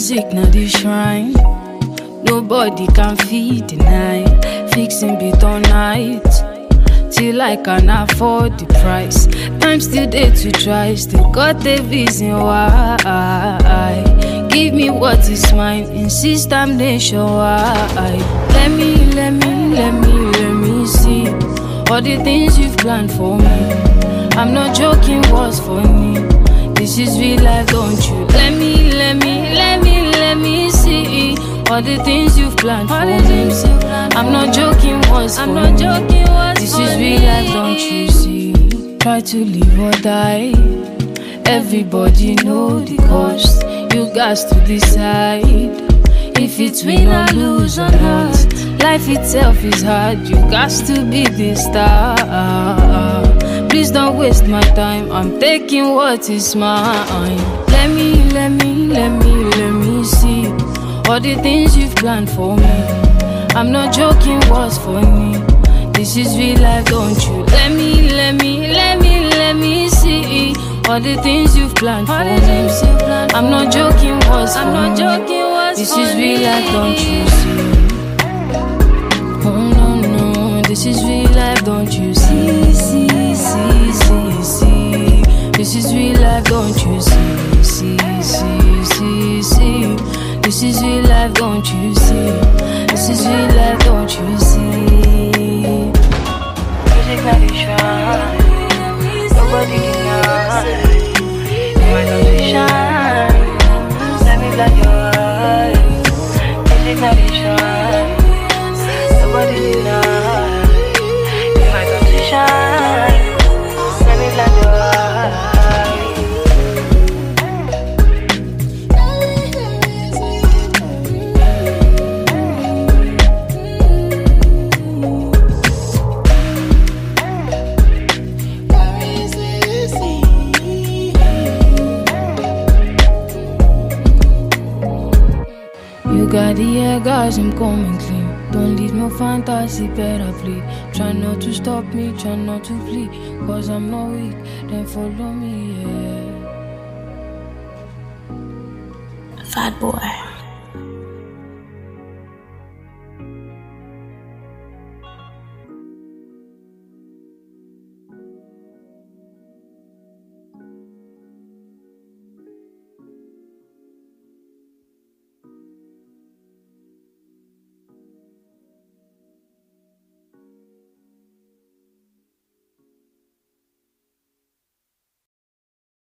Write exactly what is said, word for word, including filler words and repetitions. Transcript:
music na the shrine. Nobody can feed the night. Fixing beat all night till I can afford the price. Time still there to try. Still got the reason why. Give me what is mine. Insist I'm nationwide. Let me, let me, let me, let me see all the things you've planned for me. I'm not joking, what's funny? This is real life, don't you? Let me, let me, let me, let me see all the things you've planned for me. I'm not joking, what's funny? I'm not joking, what's This is real life, don't you see? Try to live or die. Everybody know the cost. You got to decide if it's win or lose or not. Life itself is hard. You got to be the star. Please don't waste my time. I'm taking what is mine. Let me, let me, let me, let me see all the things you've planned for me. I'm not joking, what's funny? This is real life, don't you? Let me, let me, let me, let me see all the things you've planned for me. I'm not joking, what's funny? I'm not joking, what's This is real life, don't you see? Oh no, no, this is real life, don't you see? See, see, see, see. This is real life, don't you see? See, see, see, see. This is real life, don't you see? This is real life, don't you see? Music not the shine. Nobody deny. You might not be shine. Let me blind your eyes. Music not the shine. Nobody deny. You might not be shine. Let me blind your eyes. You got the air, guys, I'm coming clean. Don't leave no fantasy, better play. Try not to stop me, try not to flee. Cause I'm not weak, then follow me, yeah. Fat boy.